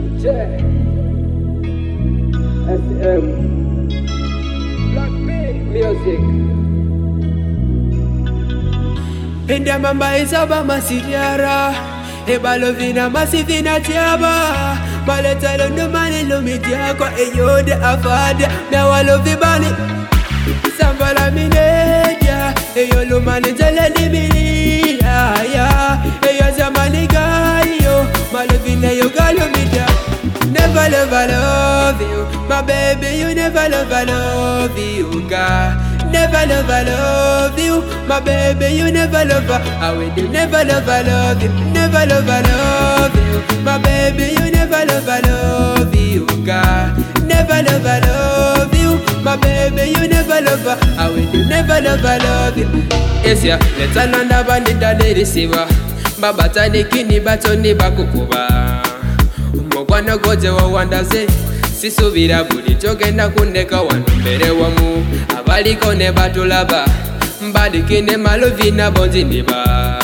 J SM Black Music. India mamba isaba masiriara Ebalovina masivina tiaba Baletalo no mani lumidia kwa eyode afada Na walovi bani Sambala minedia Eyo lumani jele limini Eyo zamani gayo Malovina yo galo midia Never love you My baby you never love you God Never love you, my baby, you never love her. I will never love you, never love you, my baby, you never love you, God. Never love you, my baby, you never love her. I will never love you. Yes, yeah, let's another bandit that they receiver. Babata ni kini batoni bakukuba. Mwana goje wa wandaze. Sisubira buli chogenda kundeka wano mbere wamu abaliko ne batulaba mbadikine malovina bonziniba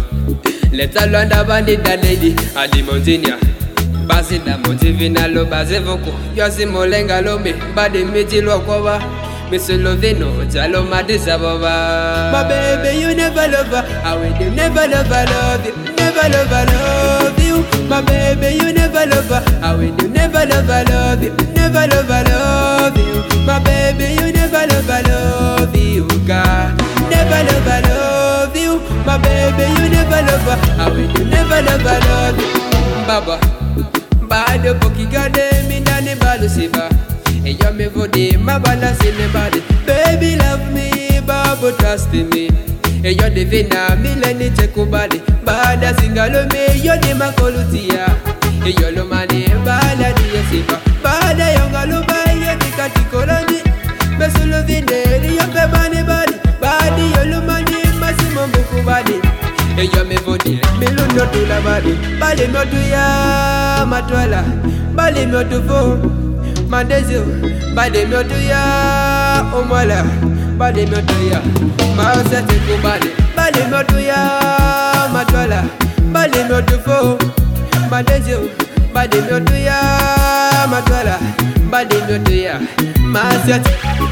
Leta Lwanda bandida lady adi monzinia Basida monzivina lo bazevoko Yosi molenga lombe badi miti lwakoba Misulovino jalo madisa baba My baby you never love her I will never love you Never love you My baby you never love her I will never love you Never love you My baby you never love you God Never love you My baby you never love her I will never love you Baba Bado poki gade minani balusiba Eyo me vodi mabala sinebadi Baby love me Babo trust me Eyo divina mileni tekubadi Bada singalo me yo di makolutia Eyo lumani bala diye siba Bada yonga lubaye dikati koloni Mesulu vineri yo pebani badi Badi yo lumani masimo mbuku badi Eyo me vodi milundo tula badi Bali motu ya matwala Bali motu fo Mandezo, bade myoto ya omwala Bade myoto ya maosete kubade Bade myoto ya matwala Bade myoto fo Mandezo, bade myoto ya matwala Bade myoto ya maosete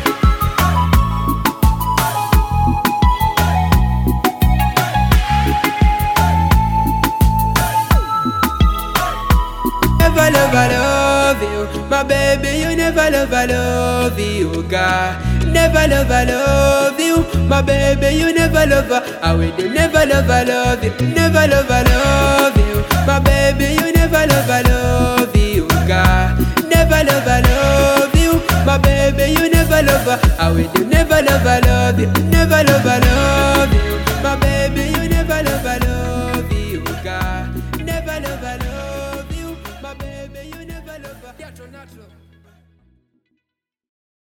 Never love you, my baby, you never love you, God. Never love you, my baby, you never love her. I will never love you, never love you, my baby, you never love you, God. Never love you, my baby, you never love her. I will never love you, never love